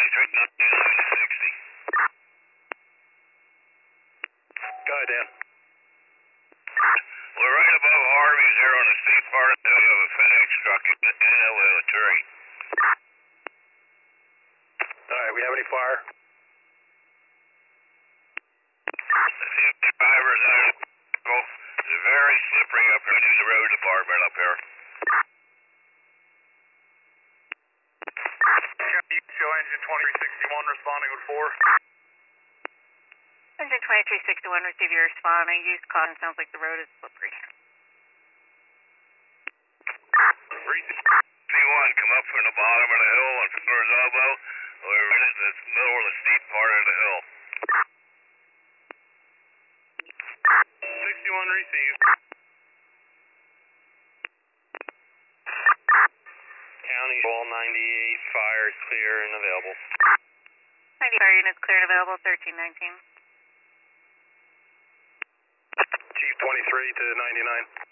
Go ahead, Dan. We're right above Harvey's here on the steep part of the hill. We have a FedEx truck in the hill with a tree. All right, we have any fire? The safety drivers out of the It's very slippery up here. We need the road department up here. Show engine 2361 responding with 4. Engine 2361, receive your responding. Use caution. Sounds like the road is slippery. C1, come up from the bottom of the hill on Fuller's Elbow. We're right in the middle of the steep part of the hill. 61 received. County Ball 98, fire is clear and available. 90 fire units clear and available, 1319. Chief 23 to 99.